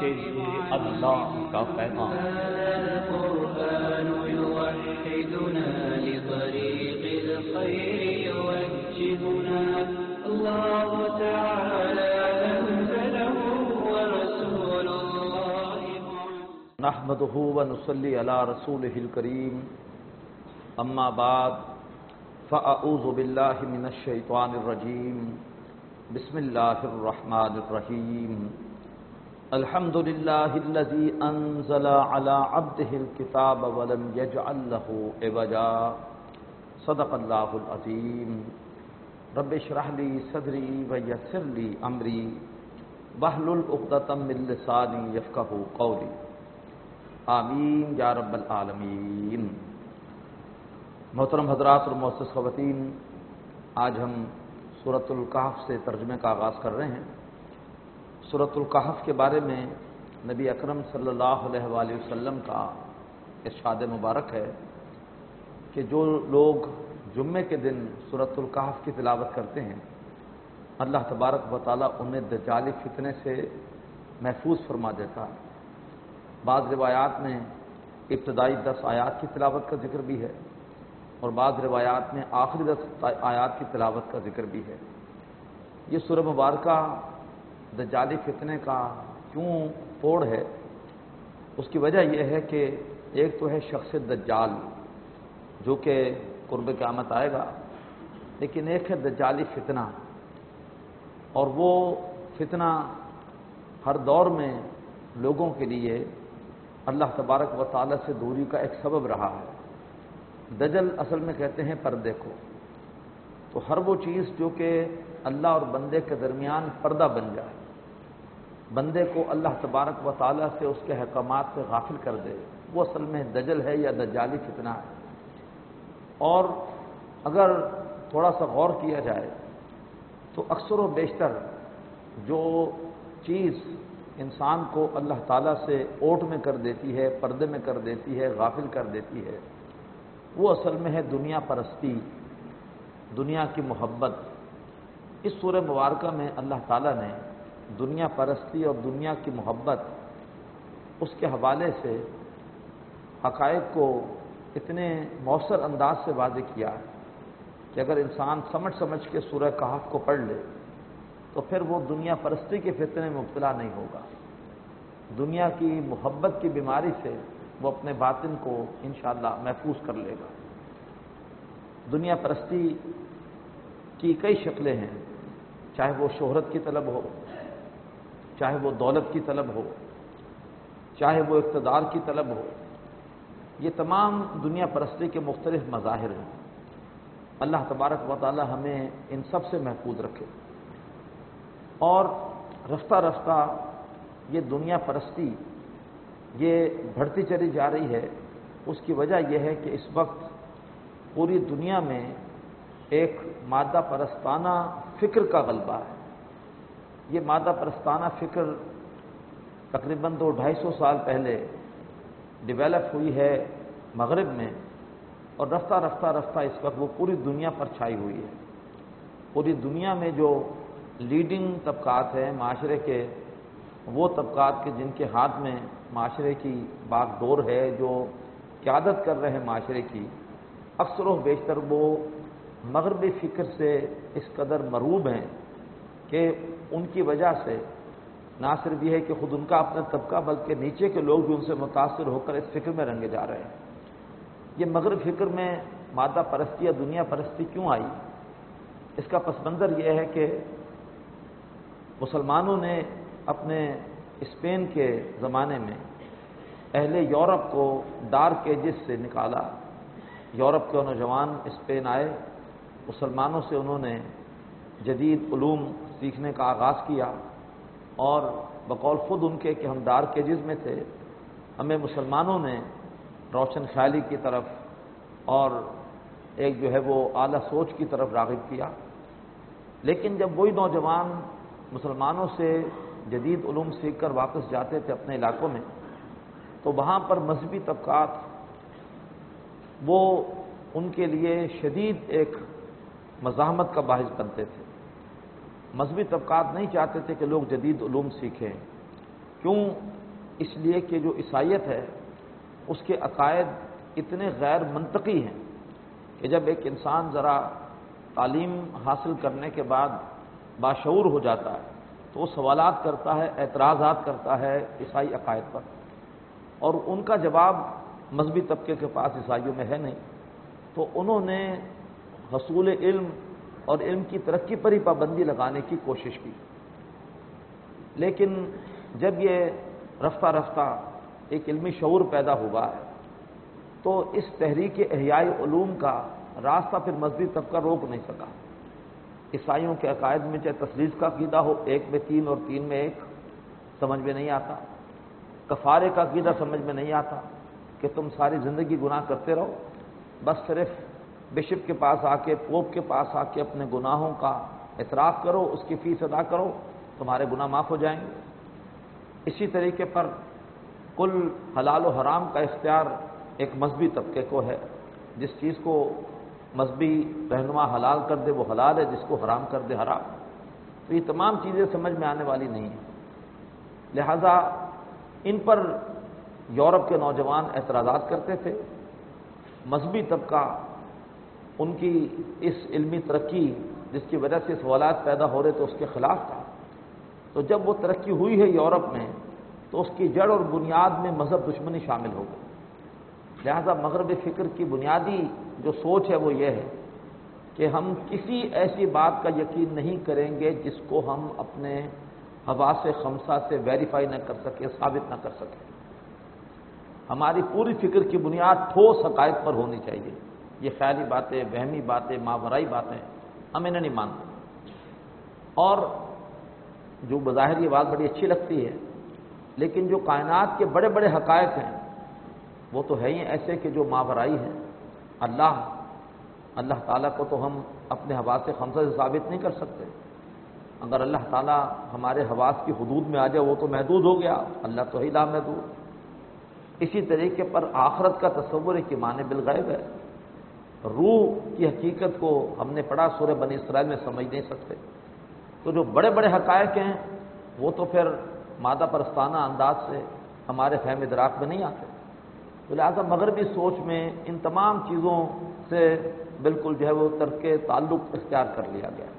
یہ اللہ کا پیغام۔ القرآن يوحدنا لطريق الخير يوجهنا الله تعالى أنزله ورسول الله نحمده ونصلي على رسوله الكريم اما بعد فاعوذ باللہ من الشیطان الرجیم بسم اللہ الرحمن الرحیم الحمد للہ الذی انزل علی عبده الکتاب ولم یجعل له عوجا صدق اللہ العظیم رب اشرح لی صدری ویسر لی امری واحلل عقدۃ من لسانی یفقہوا قولی آمین یا رب العالمین۔ محترم حضرات اور معزز خواتین، آج ہم سورۃ الکہف سے ترجمے کا آغاز کر رہے ہیں۔ سورۃ الکہف کے بارے میں نبی اکرم صلی اللہ علیہ وآلہ وسلم کا ارشاد مبارک ہے کہ جو لوگ جمعے کے دن سورۃ الکہف کی تلاوت کرتے ہیں اللہ تبارک و تعالیٰ انہیں دجالی فتنے سے محفوظ فرما دیتا ہے۔ بعض روایات میں ابتدائی 10 آیات کی تلاوت کا ذکر بھی ہے اور بعض روایات میں آخری 10 آیات کی تلاوت کا ذکر بھی ہے۔ یہ سورہ مبارکہ دجالی فتنے کا کیوں توڑ ہے، اس کی وجہ یہ ہے کہ ایک تو ہے شخص دجال جو کہ قرب قیامت آئے گا، لیکن ایک ہے دجالی فتنہ، اور وہ فتنہ ہر دور میں لوگوں کے لیے اللہ تبارک و تعالیٰ سے دوری کا ایک سبب رہا ہے۔ دجل اصل میں کہتے ہیں پردے کو، تو ہر وہ چیز جو کہ اللہ اور بندے کے درمیان پردہ بن جائے، بندے کو اللہ تبارک و تعالیٰ سے اس کے احکامات سے غافل کر دے، وہ اصل میں دجل ہے یا دجالی فتنہ ہے۔ اور اگر تھوڑا سا غور کیا جائے تو اکثر و بیشتر جو چیز انسان کو اللہ تعالیٰ سے اوٹ میں کر دیتی ہے، پردے میں کر دیتی ہے، غافل کر دیتی ہے، وہ اصل میں ہے دنیا پرستی، دنیا کی محبت۔ اس سورہ مبارکہ میں اللہ تعالیٰ نے دنیا پرستی اور دنیا کی محبت اس کے حوالے سے حقائق کو اتنے مؤثر انداز سے واضح کیا ہے کہ اگر انسان سمجھ کے سورہ کہف کو پڑھ لے تو پھر وہ دنیا پرستی کے فتنے میں مبتلا نہیں ہوگا، دنیا کی محبت کی بیماری سے وہ اپنے باطن کو انشاءاللہ محفوظ کر لے گا۔ دنیا پرستی کی کئی شکلیں ہیں، چاہے وہ شہرت کی طلب ہو، چاہے وہ دولت کی طلب ہو، چاہے وہ اقتدار کی طلب ہو، یہ تمام دنیا پرستی کے مختلف مظاہر ہیں۔ اللہ تبارک و تعالی ہمیں ان سب سے محفوظ رکھے۔ اور رفتہ رفتہ یہ دنیا پرستی یہ بڑھتی چلی جا رہی ہے، اس کی وجہ یہ ہے کہ اس وقت پوری دنیا میں ایک مادہ پرستانہ فکر کا غلبہ ہے۔ یہ مادہ پرستانہ فکر تقریباً 200-250 سال پہلے ڈیولپ ہوئی ہے مغرب میں، اور رفتہ رفتہ اس وقت وہ پوری دنیا پر چھائی ہوئی ہے۔ پوری دنیا میں جو لیڈنگ طبقات ہیں معاشرے کے، وہ طبقات کے جن کے ہاتھ میں معاشرے کی باغ ڈور ہے، جو قیادت کر رہے ہیں معاشرے کی، اکثر و بیشتر وہ مغربی فکر سے اس قدر مرعوب ہیں کہ ان کی وجہ سے نہ صرف یہ ہے کہ خود ان کا اپنا طبقہ بلکہ نیچے کے لوگ بھی ان سے متاثر ہو کر اس فکر میں رنگے جا رہے ہیں۔ یہ مغرب فکر میں مادہ پرستی یا دنیا پرستی کیوں آئی؟ اس کا پس منظر یہ ہے کہ مسلمانوں نے اپنے اسپین کے زمانے میں اہل یورپ کو ڈارک ایجز سے نکالا۔ یورپ کے نوجوان اسپین آئے، مسلمانوں سے انہوں نے جدید علوم سیکھنے کا آغاز کیا، اور بقول خود ان کے کہ ہم ڈارک ایجز میں تھے، ہمیں مسلمانوں نے روشن خیالی کی طرف اور ایک جو ہے وہ اعلیٰ سوچ کی طرف راغب کیا۔ لیکن جب وہی نوجوان مسلمانوں سے جدید علوم سیکھ کر واپس جاتے تھے اپنے علاقوں میں، تو وہاں پر مذہبی طبقات وہ ان کے لیے شدید ایک مزاحمت کا باعث بنتے تھے۔ مذہبی طبقات نہیں چاہتے تھے کہ لوگ جدید علوم سیکھیں، کیوں اس لیے کہ جو عیسائیت ہے اس کے عقائد اتنے غیر منطقی ہیں کہ جب ایک انسان ذرا تعلیم حاصل کرنے کے بعد باشعور ہو جاتا ہے تو وہ سوالات کرتا ہے، اعتراضات کرتا ہے عیسائی عقائد پر، اور ان کا جواب مذہبی طبقے کے پاس عیسائیوں میں ہے نہیں، تو انہوں نے حصول علم اور علم کی ترقی پر ہی پابندی لگانے کی کوشش کی۔ لیکن جب یہ رفتہ رفتہ ایک علمی شعور پیدا ہوا ہے تو اس تحریک احیاء علوم کا راستہ پھر مذہبی طبقہ روک نہیں سکا۔ عیسائیوں کے عقائد میں چاہے تثلیث کا عقیدہ ہو، ایک میں تین اور تین میں ایک، سمجھ میں نہیں آتا۔ کفارے کا عقیدہ سمجھ میں نہیں آتا کہ تم ساری زندگی گناہ کرتے رہو، بس صرف بشپ کے پاس آ کے، پوپ کے پاس آ کے اپنے گناہوں کا اعتراف کرو، اس کی فیس ادا کرو، تمہارے گناہ معاف ہو جائیں گے۔ اسی طریقے پر کل حلال و حرام کا اختیار ایک مذہبی طبقے کو ہے، جس چیز کو مذہبی رہنما حلال کر دے وہ حلال ہے، جس کو حرام کر دے حرام۔ تو یہ تمام چیزیں سمجھ میں آنے والی نہیں ہیں، لہذا ان پر یورپ کے نوجوان اعتراضات کرتے تھے۔ مذہبی طبقہ ان کی اس علمی ترقی جس کی وجہ سے سوالات پیدا ہو رہے تھے اس کے خلاف تھا۔ تو جب وہ ترقی ہوئی ہے یورپ میں تو اس کی جڑ اور بنیاد میں مذہب دشمنی شامل ہو گئی۔ لہذا مغربی فکر کی بنیادی جو سوچ ہے وہ یہ ہے کہ ہم کسی ایسی بات کا یقین نہیں کریں گے جس کو ہم اپنے حواس خمسہ سے ویریفائی نہ کر سکیں، ثابت نہ کر سکیں۔ ہماری پوری فکر کی بنیاد ٹھوس حقائق پر ہونی چاہیے۔ یہ خیالی باتیں، وہمی باتیں، ماورائی باتیں ہم انہیں نہیں مانتے۔ اور جو بظاہر یہ بات بڑی اچھی لگتی ہے، لیکن جو کائنات کے بڑے بڑے حقائق ہیں وہ تو ہے ہی ایسے کہ جو ماورائی ہیں۔ اللہ تعالیٰ کو تو ہم اپنے حواس خمسہ سے ثابت نہیں کر سکتے۔ اگر اللہ تعالیٰ ہمارے حواس کی حدود میں آ جائے وہ تو محدود ہو گیا، اللہ تو ہی لامحدود۔ اسی طریقے پر آخرت کا تصور ایک ایمان بالغیب ہے۔ روح کی حقیقت کو ہم نے پڑھا سورہ بنی اسرائیل میں، سمجھ نہیں سکتے۔ تو جو بڑے بڑے حقائق ہیں وہ تو پھر مادہ پرستانہ انداز سے ہمارے فہم ادراک میں نہیں آتے۔ تو لہٰذا مغربی سوچ میں ان تمام چیزوں سے بالکل جو ہے وہ ترک تعلق اختیار کر لیا گیا۔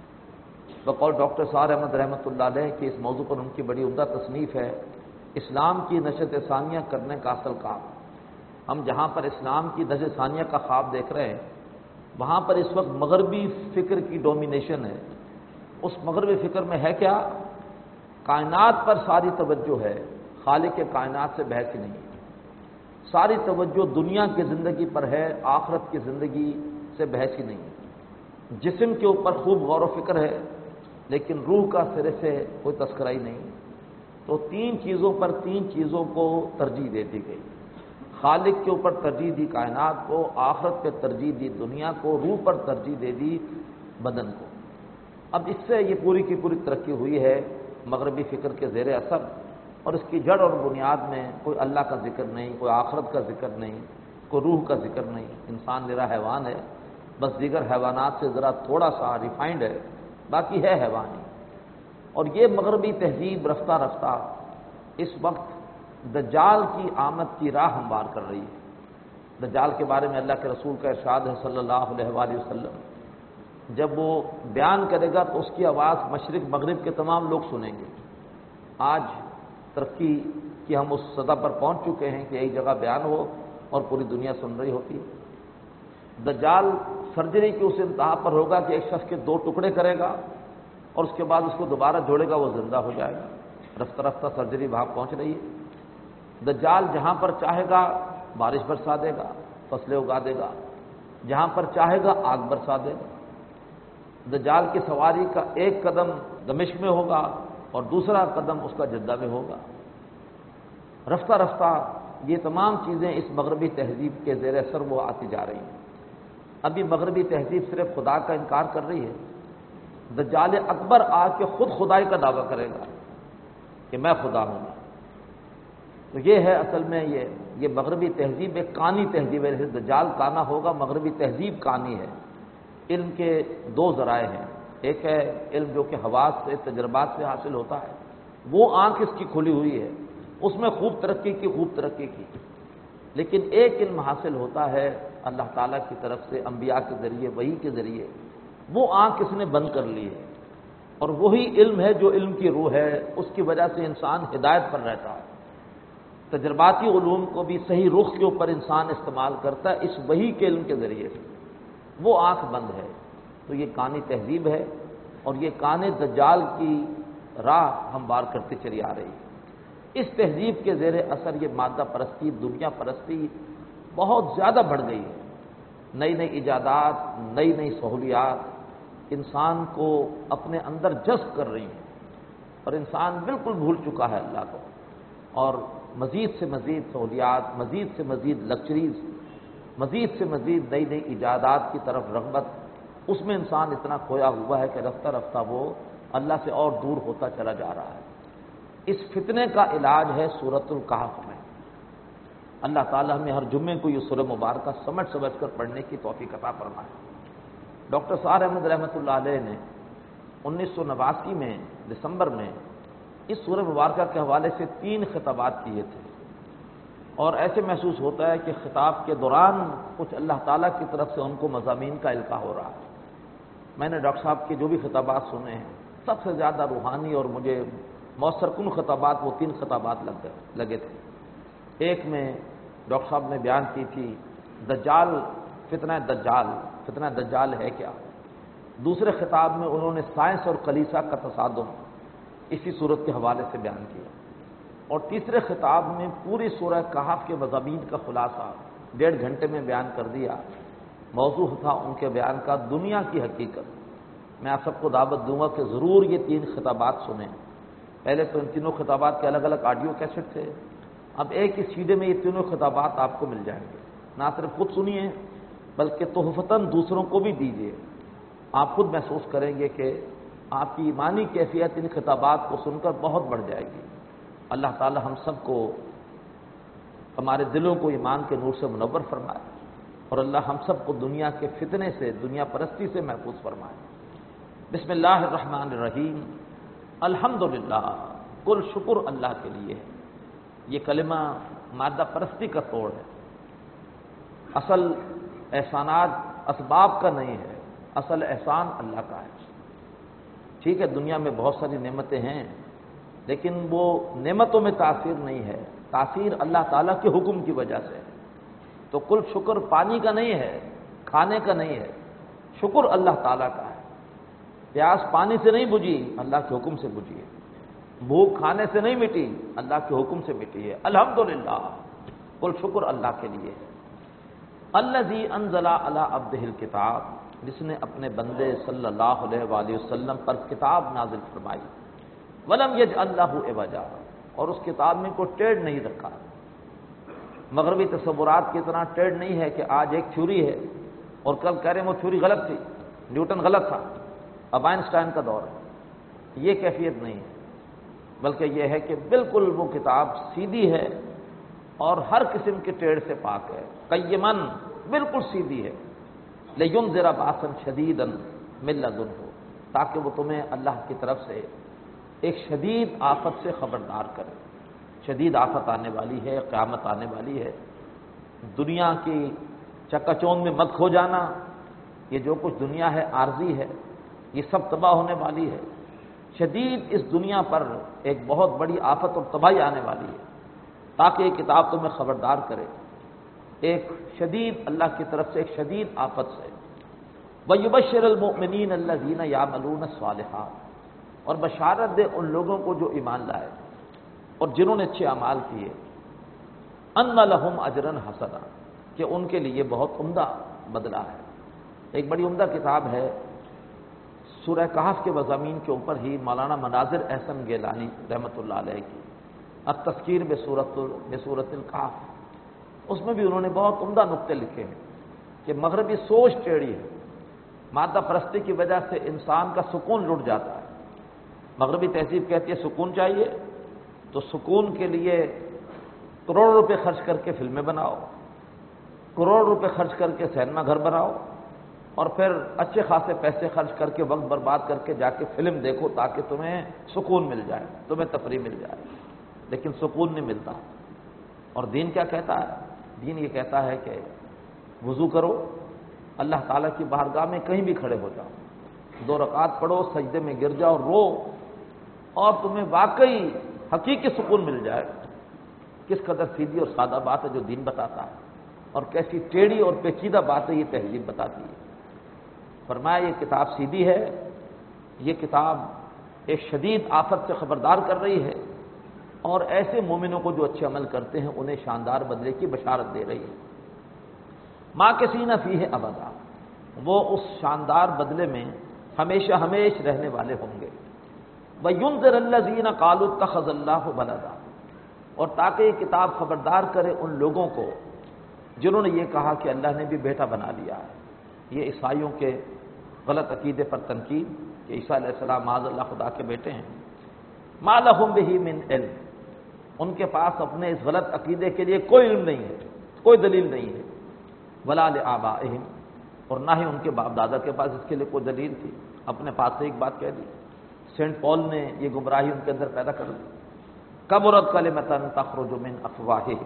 بقول ڈاکٹر سعد احمد رحمۃ اللہ علیہ کہ اس موضوع پر ان کی بڑی عمدہ تصنیف ہے، اسلام کی نشت ثانیہ کرنے کا اصل کام۔ ہم جہاں پر اسلام کی نشت ثانیہ کا خواب دیکھ رہے ہیں وہاں پر اس وقت مغربی فکر کی ڈومینیشن ہے۔ اس مغربی فکر میں ہے کیا؟ کائنات پر ساری توجہ ہے، خالق کائنات سے بحث ہی نہیں۔ ساری توجہ دنیا کی زندگی پر ہے، آخرت کی زندگی سے بحث ہی نہیں۔ جسم کے اوپر خوب غور و فکر ہے لیکن روح کا سرے سے کوئی تذکرہ ہی نہیں۔ تو تین چیزوں پر تین چیزوں کو ترجیح دے دی گئی۔ خالق کے اوپر ترجیح دی کائنات کو، آخرت پہ ترجیح دی دنیا کو، روح پر ترجیح دے دی بدن کو۔ اب اس سے یہ پوری کی پوری ترقی ہوئی ہے مغربی فکر کے زیر اثر، اور اس کی جڑ اور بنیاد میں کوئی اللہ کا ذکر نہیں، کوئی آخرت کا ذکر نہیں، کوئی روح کا ذکر نہیں۔ انسان نرا حیوان ہے، بس دیگر حیوانات سے ذرا تھوڑا سا ریفائنڈ ہے، باقی ہے حیوانی۔ اور یہ مغربی تہذیب رفتہ رفتہ اس وقت دجال کی آمد کی راہ ہموار کر رہی ہے۔ دجال کے بارے میں اللہ کے رسول کا ارشاد ہے صلی اللہ علیہ وآلہ وسلم، جب وہ بیان کرے گا تو اس کی آواز مشرق مغرب کے تمام لوگ سنیں گے۔ آج ترقی کی ہم اس سطح پر پہنچ چکے ہیں کہ ایک جگہ بیان ہو اور پوری دنیا سن رہی ہوتی ہے۔ دجال سرجری کی اس انتہا پر ہوگا کہ ایک شخص کے دو ٹکڑے کرے گا اور اس کے بعد اس کو دوبارہ جوڑے گا، وہ زندہ ہو جائے گا۔ رفتہ رفتہ سرجری وہاں پہنچ رہی ہے۔ دجال جہاں پر چاہے گا بارش برسا دے گا، فصلیں اگا دے گا، جہاں پر چاہے گا آگ برسا دے گا۔ دجال کی سواری کا ایک قدم دمشق میں ہوگا اور دوسرا قدم اس کا جدہ میں ہوگا۔ رفتہ رفتہ یہ تمام چیزیں اس مغربی تہذیب کے زیر اثر وہ آتی جا رہی ہیں۔ ابھی مغربی تہذیب صرف خدا کا انکار کر رہی ہے، دجال اکبر آ کے خود خدائی کا دعویٰ کرے گا کہ میں خدا ہوں۔ تو یہ ہے اصل میں یہ مغربی تہذیب ایک کانی تہذیب ہے۔ جیسے دجال کانا ہوگا، مغربی تہذیب کانی ہے۔ علم کے دو ذرائع ہیں، ایک ہے علم جو کہ حواس سے، تجربات سے حاصل ہوتا ہے، وہ آنکھ اس کی کھلی ہوئی ہے، اس میں خوب ترقی کی، لیکن ایک علم حاصل ہوتا ہے اللہ تعالیٰ کی طرف سے انبیاء کے ذریعے، وحی کے ذریعے، وہ آنکھ کس نے بند کر لی ہے، اور وہی علم ہے جو علم کی روح ہے، اس کی وجہ سے انسان ہدایت پر رہتا ہے۔ تجرباتی علوم کو بھی صحیح رخ کے اوپر انسان استعمال کرتا ہے اس وحی کے علم کے ذریعے سے، وہ آنکھ بند ہے۔ تو یہ کانی تہذیب ہے، اور یہ کانے دجال کی راہ ہم بار کرتے چلی آ رہی ہے۔ اس تہذیب کے زیر اثر یہ مادہ پرستی، دنیا پرستی بہت زیادہ بڑھ گئی ہے۔ نئی نئی ایجادات، نئی سہولیات انسان کو اپنے اندر جذب کر رہی ہیں، اور انسان بالکل بھول چکا ہے اللہ کو، اور مزید سے مزید سہولیات، مزید سے مزید لگژریز، مزید سے مزید نئی ایجادات کی طرف رغبت، اس میں انسان اتنا کھویا ہوا ہے کہ رفتہ رفتہ وہ اللہ سے اور دور ہوتا چلا جا رہا ہے۔ اس فتنے کا علاج ہے سورۃ الکہف میں۔ اللہ تعالیٰ ہمیں ہر جمعے کو یہ سورہ مبارکہ سمجھ کر پڑھنے کی توفیق عطا فرمائے۔ ڈاکٹر سعد احمد رحمۃ اللہ علیہ نے 1989 میں دسمبر میں اس سورہ مبارکہ کے حوالے سے 3 خطابات کیے تھے، اور ایسے محسوس ہوتا ہے کہ خطاب کے دوران کچھ اللہ تعالیٰ کی طرف سے ان کو مضامین کا القاء ہو رہا ہے۔ میں نے ڈاکٹر صاحب کے جو بھی خطابات سنے ہیں، سب سے زیادہ روحانی اور مجھے مؤثر کن خطابات وہ 3 خطابات لگے تھے۔ ایک میں ڈاکٹر صاحب نے بیان کی تھی دجال، فتنہ دجال ہے کیا۔ دوسرے خطاب میں انہوں نے سائنس اور کلیسا کا تصادم اسی صورت کے حوالے سے بیان کیا، اور تیسرے خطاب میں پوری سورہ کہف کے مضامین کا خلاصہ 1.5 گھنٹے میں بیان کر دیا۔ موضوع تھا ان کے بیان کا دنیا کی حقیقت۔ میں آپ سب کو دعوت دوں گا کہ ضرور یہ 3 خطابات سنیں۔ پہلے تو ان تینوں خطابات کے الگ الگ آڈیو کیسٹ تھے، اب ایک ہی سیڈی میں یہ تینوں خطابات آپ کو مل جائیں گے۔ نہ صرف خود سنیے بلکہ تحفتاً دوسروں کو بھی دیجیے، آپ خود محسوس کریں گے کہ آپ کی ایمانی کیفیت ان خطابات کو سن کر بہت بڑھ جائے گی۔ اللہ تعالی ہم سب کو، ہمارے دلوں کو ایمان کے نور سے منور فرمائے، اور اللہ ہم سب کو دنیا کے فتنے سے، دنیا پرستی سے محفوظ فرمائے۔ بسم اللہ الرحمن الرحیم، الحمدللہ، کل شکر اللہ کے لیے ہے۔ یہ کلمہ مادہ پرستی کا توڑ ہے۔ اصل احسانات اسباب کا نہیں ہے، اصل احسان اللہ کا ہے۔ ٹھیک ہے، دنیا میں بہت ساری نعمتیں ہیں، لیکن وہ نعمتوں میں تاثیر نہیں ہے، تاثیر اللہ تعالیٰ کے حکم کی وجہ سے ہے۔ تو کل شکر پانی کا نہیں ہے، کھانے کا نہیں ہے، شکر اللہ تعالیٰ کا ہے۔ پیاس پانی سے نہیں بجھی، اللہ کے حکم سے بجھی ہے۔ بھوک کھانے سے نہیں مٹی، اللہ کے حکم سے مٹی ہے۔ الحمدللہ، کل شکر اللہ کے لیے ہے۔ الذی انزل علی عبدہ الکتاب، جس نے اپنے بندے صلی اللہ علیہ وآلہ وسلم پر کتاب نازل فرمائی۔ ولم یجعل لہ عوجا، اور اس کتاب میں کوئی ٹیڑھ نہیں رکھا۔ مغربی تصورات کی طرح ٹیڑھ نہیں ہے کہ آج ایک تھیوری ہے اور کل کہہ رہے ہیں وہ تھیوری غلط تھی، نیوٹن غلط تھا، اب آئنسٹائن کا دور ہے۔ یہ کیفیت نہیں ہے، بلکہ یہ ہے کہ بالکل وہ کتاب سیدھی ہے اور ہر قسم کے ٹیڑھ سے پاک ہے۔ قیمن، بالکل سیدھی ہے۔ لینذر باسا شدیدا من لدنہ، تاکہ وہ تمہیں اللہ کی طرف سے ایک شدید آفت سے خبردار کرے۔ شدید آفت آنے والی ہے، قیامت آنے والی ہے۔ دنیا کی چکا چوند میں مت کھو جانا، یہ جو کچھ دنیا ہے عارضی ہے، یہ سب تباہ ہونے والی ہے۔ شدید اس دنیا پر ایک بہت بڑی آفت اور تباہی آنے والی ہے، تاکہ یہ کتاب تمہیں خبردار کرے ایک شدید اللہ کی طرف سے ایک شدید آفت سے۔ وَيُبَشِّرَ الْمُؤْمِنِينَ الَّذِينَ يَعْمَلُونَ الصَّالِحَاتِ، اور بشارت دے ان لوگوں کو جو ایمان لائے اور جنہوں نے اچھے اعمال کیے، أَنَّ لَهُمْ أَجْرًا حَسَنًا، کہ ان کے لیے بہت عمدہ بدلہ ہے۔ ایک بڑی عمدہ کتاب ہے سورہ کہف کے مضامین کے اوپر ہی، مولانا مناظر احسن گیلانی رحمۃ اللہ علیہ کی التذکیر بسورۃ الکہف، اس میں بھی انہوں نے بہت عمدہ نقطے لکھے ہیں کہ مغربی سوچ ٹیڑھی ہے، مادہ پرستی کی وجہ سے انسان کا سکون لٹ جاتا ہے۔ مغربی تہذیب کہتی ہے سکون چاہیے تو سکون کے لیے کروڑ روپے خرچ کر کے فلمیں بناؤ، کروڑ روپے خرچ کر کے سینما گھر بناؤ، اور پھر اچھے خاصے پیسے خرچ کر کے وقت برباد کر کے جا کے فلم دیکھو تاکہ تمہیں سکون مل جائے، تمہیں تفریح مل جائے۔ لیکن سکون نہیں ملتا۔ اور دین کیا کہتا ہے؟ دین یہ کہتا ہے کہ وضو کرو، اللہ تعالیٰ کی بارگاہ میں کہیں بھی کھڑے ہو جاؤ، 2 رکعت پڑھو، سجدے میں گر جاؤ، رو، اور تمہیں واقعی حقیقی سکون مل جائے۔ کس قدر سیدھی اور سادہ بات ہے جو دین بتاتا ہے، اور کیسی ٹیڑھی اور پیچیدہ بات ہے یہ تہذیب بتاتی ہے۔ فرمایا یہ کتاب سیدھی ہے، یہ کتاب ایک شدید آفت سے خبردار کر رہی ہے، اور ایسے مومنوں کو جو اچھے عمل کرتے ہیں انہیں شاندار بدلے کی بشارت دے رہی ہے۔ ماکثین فیہ ابدا، وہ اس شاندار بدلے میں ہمیشہ ہمیش رہنے والے ہوں گے۔ وَيُنذِرَ الَّذِينَ قَالُوا اتَّخَذَ اللَّهُ وَلَدًا، اور تاکہ یہ کتاب خبردار کرے ان لوگوں کو جنہوں نے یہ کہا کہ اللہ نے بھی بیٹا بنا لیا ہے۔ یہ عیسائیوں کے غلط عقیدے پر تنقید کہ عیسیٰ علیہ السلام معاذ اللہ خدا کے بیٹے ہیں۔ مَا لَهُم بِهِ مِنْ علم، ان کے پاس اپنے اس غلط عقیدے کے لیے کوئی علم نہیں ہے، کوئی دلیل نہیں ہے۔ وَلَا لِآبَائِهِمْ، اور نہ ہی ان کے باپ دادا کے پاس اس کے لیے کوئی دلیل تھی، اپنے پاس سے ایک بات کہہ دی۔ سینٹ پال نے یہ گمراہی ان کے اندر پیدا کر دی۔ کبرت کلمۃ تخرج من افواہہم،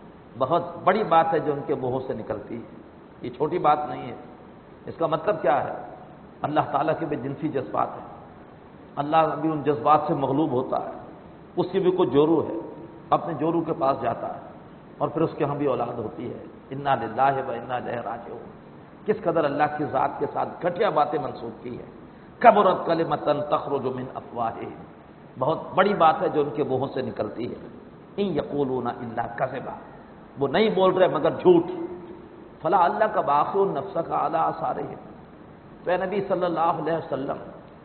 بہت بڑی بات ہے جو ان کے منہوں سے نکلتی ہے، یہ چھوٹی بات نہیں ہے۔ اس کا مطلب کیا ہے؟ اللہ تعالیٰ کے بھی جنسی جذبات ہیں، اللہ بھی ان جذبات سے مغلوب ہوتا ہے، اس کی بھی کوئی جورو ہے، اپنے جورو کے پاس جاتا ہے، اور پھر اس کے ہاں بھی اولاد ہوتی ہے۔ انا للہ و انا الیہ راجعون، کس قدر اللہ کی ذات کے ساتھ گھٹیا باتیں منسوب کی ہے۔ کبرت کلمۃ تخرج من افواہہم، بہت بڑی بات ہے جو ان کے منہوں سے نکلتی ہے۔ ان یقولون الا کذبا، وہ نہیں بول رہے مگر جھوٹ۔ فلا اللہ کا باخر نفسک علی آثارہم، تو اے نبی صلی اللہ علیہ وسلم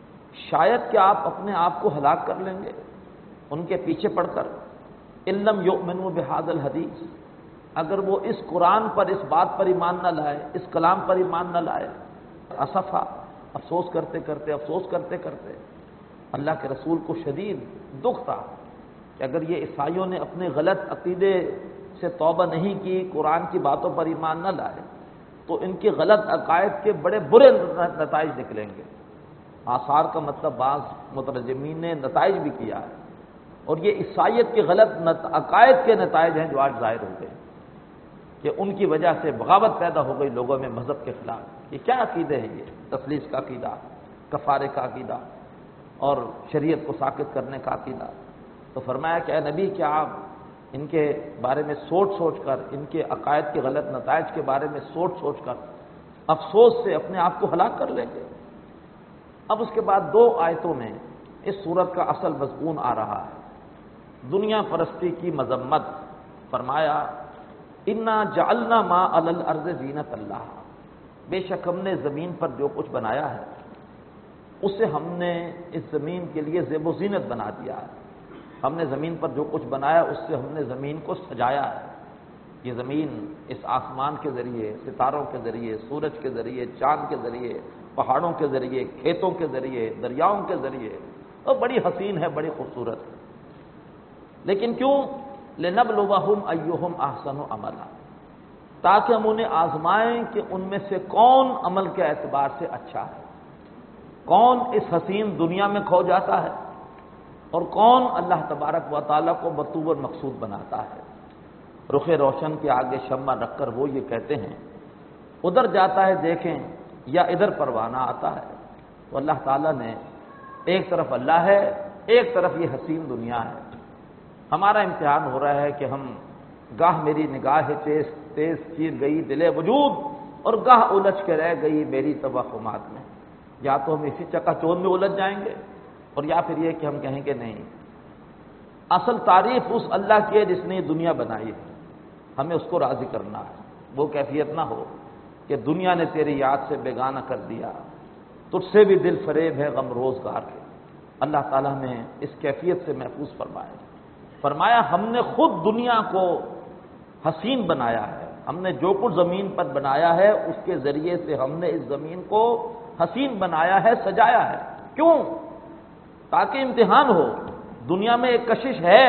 شاید کہ آپ اپنے آپ کو ہلاک کر لیں گے ان کے پیچھے پڑ کر۔ ان لم یؤمنوا بہذا الحدیث، اگر وہ اس قرآن پر، اس بات پر ایمان نہ لائے، اس کلام پر ایمان نہ لائے۔ اسفا، افسوس کرتے کرتے اللہ کے رسول کو شدید دکھ تھا کہ اگر یہ عیسائیوں نے اپنے غلط عقیدے سے توبہ نہیں کی، قرآن کی باتوں پر ایمان نہ لائے، تو ان کے غلط عقائد کے بڑے برے نتائج نکلیں گے۔ آثار کا مطلب بعض مترجمین نے نتائج بھی کیا ہے، اور یہ عیسائیت کے غلط عقائد کے نتائج ہیں جو آج ظاہر ہو گئے کہ ان کی وجہ سے بغاوت پیدا ہو گئی لوگوں میں مذہب کے خلاف۔ یہ کیا عقیدے ہیں؟ یہ تثلیث کا عقیدہ، کفارے کا عقیدہ، اور شریعت کو ساقط کرنے کا عقیدہ۔ تو فرمایا کہ اے نبی، کیا آپ ان کے بارے میں سوچ کر، ان کے عقائد کے غلط نتائج کے بارے میں سوچ کر افسوس سے اپنے آپ کو ہلاک کر لیں گے؟ اب اس کے بعد 2 آیتوں میں اس سورت کا اصل مضمون آ رہا ہے، دنیا پرستی کی مذمت۔ فرمایا انا جعلنا ما علی الارض زینۃ اللہ، بے شک ہم نے زمین پر جو کچھ بنایا ہے اسے ہم نے اس زمین کے لیے زیب و زینت بنا دیا ہے۔ ہم نے زمین پر جو کچھ بنایا اس سے ہم نے زمین کو سجایا ہے۔ یہ زمین اس آسمان کے ذریعے، ستاروں کے ذریعے، سورج کے ذریعے، چاند کے ذریعے، پہاڑوں کے ذریعے، کھیتوں کے ذریعے، دریاؤں کے ذریعے، اور بڑی حسین ہے، بڑی خوبصورت ہے۔ لیکن کیوں؟ لنبلوہم ایہم احسن عملا، تاکہ ہم انہیں آزمائیں کہ ان میں سے کون عمل کے اعتبار سے اچھا ہے، کون اس حسین دنیا میں کھو جاتا ہے، اور کون اللہ تبارک و تعالیٰ کو مطلوب اور مقصود بناتا ہے۔ رخ روشن کے آگے شمع رکھ کر وہ یہ کہتے ہیں ادھر جاتا ہے دیکھیں، یا ادھر پروانہ آتا ہے۔ تو اللہ تعالیٰ نے ایک طرف اللہ ہے، ایک طرف یہ حسین دنیا ہے۔ ہمارا امتحان ہو رہا ہے کہ ہم گاہ میری نگاہ تیز چیر گئی دل وجود، اور گاہ الجھ کے رہ گئی میری توہمات میں۔ یا تو ہم اسی چکا چوند میں الجھ جائیں گے، اور یا پھر یہ کہ ہم کہیں گے نہیں، اصل تعریف اس اللہ کی ہے جس نے یہ دنیا بنائی ہے، ہمیں اس کو راضی کرنا ہے۔ وہ کیفیت نہ ہو کہ دنیا نے تیری یاد سے بیگانہ کر دیا، تجھ سے بھی دل فریب ہے غم روزگار کے۔ اللہ تعالیٰ نے اس کیفیت سے محفوظ فرمایا ہم نے خود دنیا کو حسین بنایا ہے، ہم نے جو کچھ زمین پر بنایا ہے اس کے ذریعے سے ہم نے اس زمین کو حسین بنایا ہے، سجایا ہے۔ کیوں؟ تاکہ امتحان ہو۔ دنیا میں ایک کشش ہے،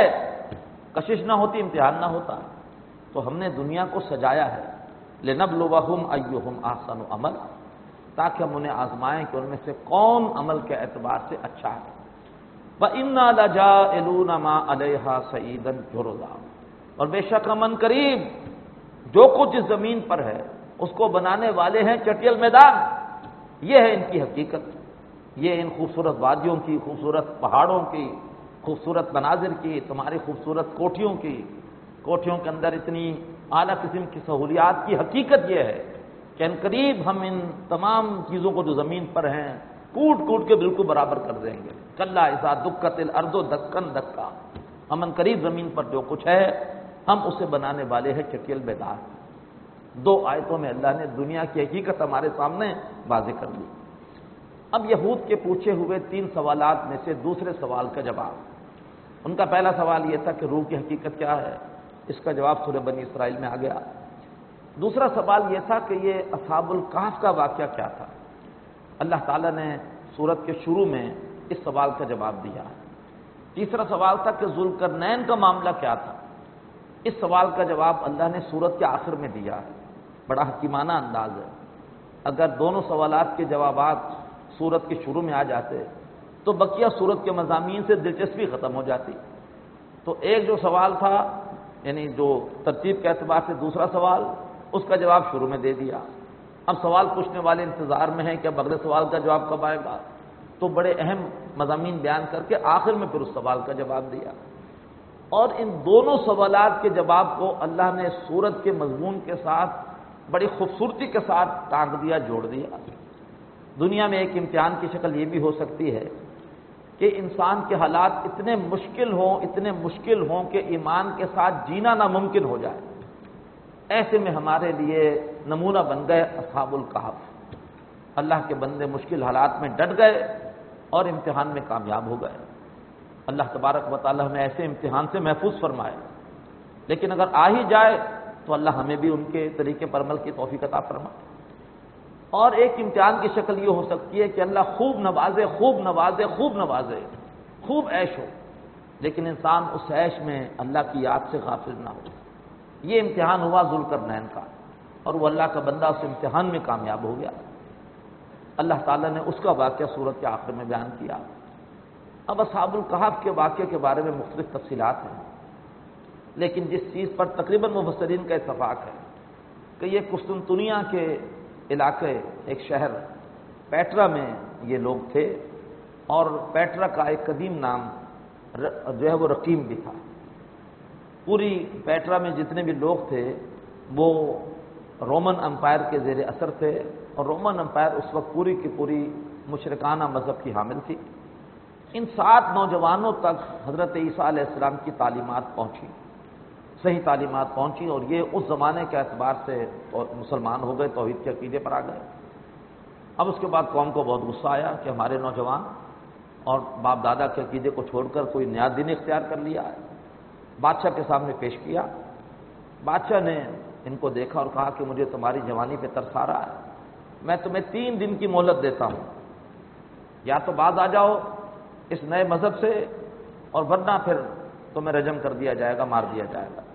کشش نہ ہوتی امتحان نہ ہوتا، تو ہم نے دنیا کو سجایا ہے۔ لنبلوہم ایہم احسن عملا، تاکہ ہم انہیں آزمائیں کہ ان میں سے کون عمل کے اعتبار سے اچھا ہے۔ وَإِنَّا لَجَاعِلُونَ مَا عَلَيْهَا صَعِيدًا جُرُزًا، اور بے شک ہم ان قریب جو کچھ اس زمین پر ہے اس کو بنانے والے ہیں چٹیل میدان۔ یہ ہے ان کی حقیقت، یہ ان خوبصورت وادیوں کی، خوبصورت پہاڑوں کی، خوبصورت مناظر کی، تمہاری خوبصورت کوٹھیوں کی، کوٹھیوں کے اندر اتنی اعلیٰ قسم کی سہولیات کی حقیقت یہ ہے کہ ان قریب ہم ان تمام چیزوں کو جو زمین پر ہیں کوٹ کوٹ کے بالکل برابر کر دیں گے۔ کلا اذا دکت الارض دکن دکا، ہم ان قریب زمین پر جو کچھ ہے ہم اسے بنانے والے ہیں چٹیل میدان۔ دو آیتوں میں اللہ نے دنیا کی حقیقت ہمارے سامنے واضح کر دی۔ اب یہود کے پوچھے ہوئے 3 سوالات میں سے دوسرے سوال کا جواب، ان کا پہلا سوال یہ تھا کہ روح کی حقیقت کیا ہے، اس کا جواب سورہ بنی اسرائیل میں آ گیا۔ دوسرا سوال یہ تھا کہ یہ اصحاب الکہف کا واقعہ کیا تھا، اللہ تعالیٰ نے سورت کے شروع میں اس سوال کا جواب دیا۔ تیسرا سوال تھا کہ ذوالقرنین کا معاملہ کیا تھا، اس سوال کا جواب اللہ نے سورت کے آخر میں دیا ہے۔ بڑا حکیمانہ انداز ہے، اگر دونوں سوالات کے جوابات سورت کے شروع میں آ جاتے تو بقیہ سورت کے مضامین سے دلچسپی ختم ہو جاتی۔ تو ایک جو سوال تھا، یعنی جو ترتیب کے اعتبار سے دوسرا سوال، اس کا جواب شروع میں دے دیا۔ اب سوال پوچھنے والے انتظار میں ہیں کہ اب اگلے سوال کا جواب کب آئے گا، تو بڑے اہم مضامین بیان کر کے آخر میں پھر اس سوال کا جواب دیا۔ اور ان دونوں سوالات کے جواب کو اللہ نے سورت کے مضمون کے ساتھ بڑی خوبصورتی کے ساتھ ٹانک دیا، جوڑ دیا۔ دنیا میں ایک امتحان کی شکل یہ بھی ہو سکتی ہے کہ انسان کے حالات اتنے مشکل ہوں کہ ایمان کے ساتھ جینا ناممکن ہو جائے۔ ایسے میں ہمارے لیے نمونہ بن گئے اصحاب الکہف، اللہ کے بندے مشکل حالات میں ڈٹ گئے اور امتحان میں کامیاب ہو گئے۔ اللہ تبارک و تعالی ہمیں ایسے امتحان سے محفوظ فرمائے، لیکن اگر آ ہی جائے تو اللہ ہمیں بھی ان کے طریقے پر عمل کی توفیق عطا فرمائے۔ اور ایک امتحان کی شکل یہ ہو سکتی ہے کہ اللہ خوب نوازے، خوب عیش ہو، لیکن انسان اس عیش میں اللہ کی یاد سے غافل نہ ہو۔ یہ امتحان ہوا ذوالقرنین کا، اور وہ اللہ کا بندہ اس امتحان میں کامیاب ہو گیا۔ اللہ تعالیٰ نے اس کا واقعہ سورت کے آخر میں بیان کیا۔ اب اصحاب الکہف کے واقعے کے بارے میں مختلف تفصیلات ہیں، لیکن جس چیز پر تقریباً مفسرین کا اتفاق ہے کہ یہ قسطنطنیہ کے علاقے، ایک شہر پیٹرا میں یہ لوگ تھے، اور پیٹرا کا ایک قدیم نام جو ہے وہ رقیم بھی تھا۔ پوری پیٹرا میں جتنے بھی لوگ تھے وہ رومن امپائر کے زیر اثر تھے، اور رومن امپائر اس وقت پوری کی پوری مشرکانہ مذہب کی حامل تھی۔ ان 7 نوجوانوں تک حضرت عیسیٰ علیہ السلام کی تعلیمات پہنچی، صحیح تعلیمات پہنچی، اور یہ اس زمانے کے اعتبار سے مسلمان ہو گئے، توحید کے عقیدے پر آ گئے۔ اب اس کے بعد قوم کو بہت غصہ آیا کہ ہمارے نوجوان اور باپ دادا کے عقیدے کو چھوڑ کر کوئی نیا دین اختیار کر لیا ہے۔ بادشاہ کے سامنے پیش کیا، بادشاہ نے ان کو دیکھا اور کہا کہ مجھے تمہاری جوانی پہ ترس آ رہا ہے، میں تمہیں 3 دن کی مہلت دیتا ہوں، یا تو باز آ جاؤ اس نئے مذہب سے، اور ورنہ پھر تمہیں رجم کر دیا جائے گا، مار دیا جائے گا۔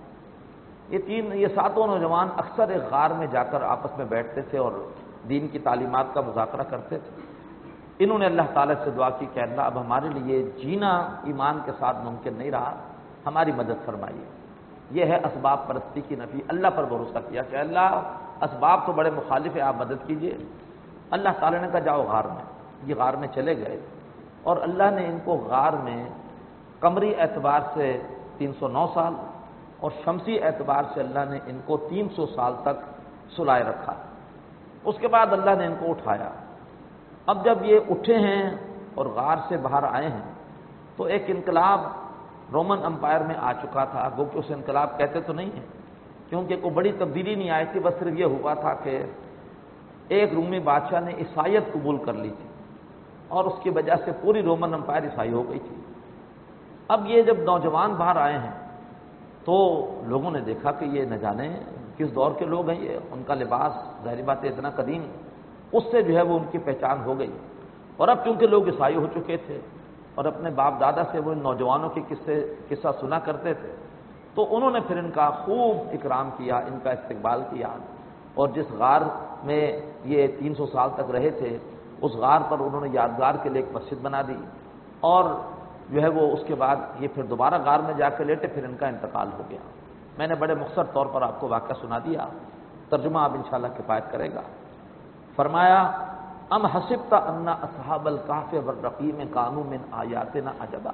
یہ 7 نوجوان اکثر ایک غار میں جا کر آپس میں بیٹھتے تھے اور دین کی تعلیمات کا مذاکرہ کرتے تھے۔ انہوں نے اللہ تعالیٰ سے دعا کی کہ اللہ اب ہمارے لیے جینا ایمان کے ساتھ ممکن نہیں رہا، ہماری مدد فرمائیے۔ یہ ہے اسباب پرستی کی نفی، اللہ پر بھروسہ کیا کہ اللہ اسباب تو بڑے مخالف ہیں، آپ مدد کیجیے۔ اللہ تعالیٰ نے کہا جاؤ غار میں، یہ غار میں چلے گئے، اور اللہ نے ان کو غار میں قمری اعتبار سے 309 سال اور شمسی اعتبار سے اللہ نے ان کو 300 سال تک سلائے رکھا۔ اس کے بعد اللہ نے ان کو اٹھایا۔ اب جب یہ اٹھے ہیں اور غار سے باہر آئے ہیں تو ایک انقلاب رومن امپائر میں آ چکا تھا، وہ کہ اسے انقلاب کہتے تو نہیں ہیں کیونکہ کوئی بڑی تبدیلی نہیں آئی تھی، بس صرف یہ ہوا تھا کہ ایک رومی بادشاہ نے عیسائیت قبول کر لی تھی، اور اس کی وجہ سے پوری رومن امپائر عیسائی ہو گئی تھی۔ اب یہ جب نوجوان باہر آئے ہیں تو لوگوں نے دیکھا کہ یہ نہ جانے کس دور کے لوگ ہیں، یہ ان کا لباس ظاہر بات ہے اتنا قدیم، اس سے جو ہے وہ ان کی پہچان ہو گئی۔ اور اب چونکہ لوگ عیسائی ہو چکے تھے اور اپنے باپ دادا سے وہ ان نوجوانوں کے قصہ سنا کرتے تھے، تو انہوں نے پھر ان کا خوب اکرام کیا، ان کا استقبال کیا، اور جس غار میں یہ 300 سال تک رہے تھے اس غار پر انہوں نے یادگار کے لیے ایک مسجد بنا دی، اور جو ہے وہ اس کے بعد یہ پھر دوبارہ غار میں جا کے لیٹے، پھر ان کا انتقال ہو گیا۔ میں نے بڑے مختصر طور پر آپ کو واقعہ سنا دیا، ترجمہ اب انشاءاللہ کفایت کرے گا۔ فرمایا ام حسبت ان اصحاب الکہف والرقیم کانوا من آیاتنا عجبا،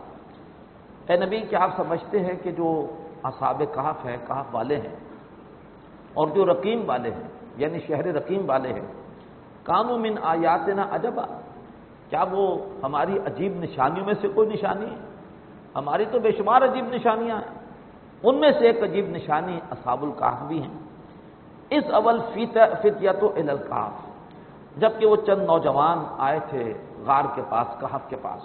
اے نبی کیا آپ سمجھتے ہیں کہ جو اصحاب کہف ہیں، کہف والے ہیں، اور جو رقیم والے ہیں یعنی شہر رقیم والے ہیں، کانوا من آیاتنا عجبا، کیا وہ ہماری عجیب نشانیوں میں سے کوئی نشانی ہے؟ ہماری تو بے شمار عجیب نشانیاں ہیں، ان میں سے ایک عجیب نشانی اصحاب الکہف بھی ہیں۔ اس اول فتیۃ الی الکہف، جبکہ وہ چند نوجوان آئے تھے غار کے پاس، کہف کے پاس،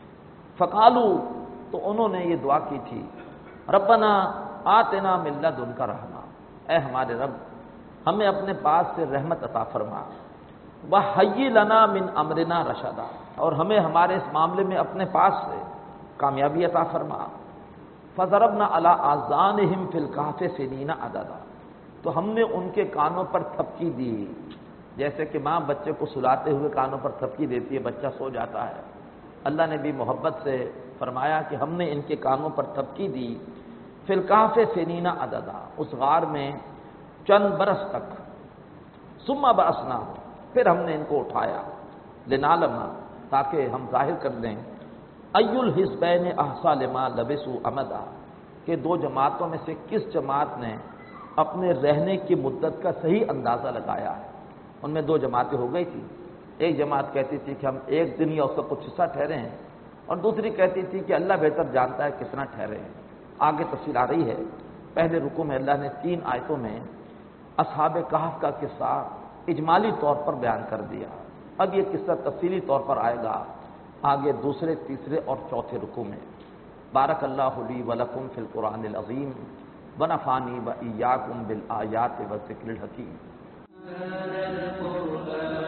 فقالو، تو انہوں نے یہ دعا کی تھی، ربنا آتنا من لدنک رحمہ، اے ہمارے رب ہمیں اپنے پاس سے رحمت عطا فرما، وہیّ لنا من امرنا رشدا، اور ہمیں ہمارے اس معاملے میں اپنے پاس سے کامیابی عطا فرما۔ فضربنا علی آذانہم فی الکہف سنین عددا، تو ہم نے ان کے کانوں پر تھپکی دی، جیسے کہ ماں بچے کو سلاتے ہوئے کانوں پر تھپکی دیتی ہے، بچہ سو جاتا ہے، اللہ نے بھی محبت سے فرمایا کہ ہم نے ان کے کانوں پر تھپکی دی، فی الکہف سنین عددا، اس غار میں چند برس تک، ثم بعثناہ، پھر ہم نے ان کو اٹھایا، لنعلم، تاکہ ہم ظاہر کر دیں، ای الحزبین احصی لما لبثوا امدا، کہ دو جماعتوں میں سے کس جماعت نے اپنے رہنے کی مدت کا صحیح اندازہ لگایا ہے۔ ان میں دو جماعتیں ہو گئی تھی، ایک جماعت کہتی تھی کہ ہم ایک دن یا اس کا کچھ حصہ ٹھہرے ہیں، اور دوسری کہتی تھی کہ اللہ بہتر جانتا ہے کتنا ٹھہرے ہیں۔ آگے تفصیل آ رہی ہے۔ پہلے رکوع میں اللہ نے 3 آیتوں میں اصحاب کہف کا قصہ اجمالی طور پر بیان کر دیا، اب یہ قصہ تفصیلی طور پر آئے گا آگے دوسرے، تیسرے اور چوتھے رکوع میں۔ بارک اللہ لی ولکم فی القرآن العظیم ونفعنی وإیاکم بالآیات والذکر الحکیم۔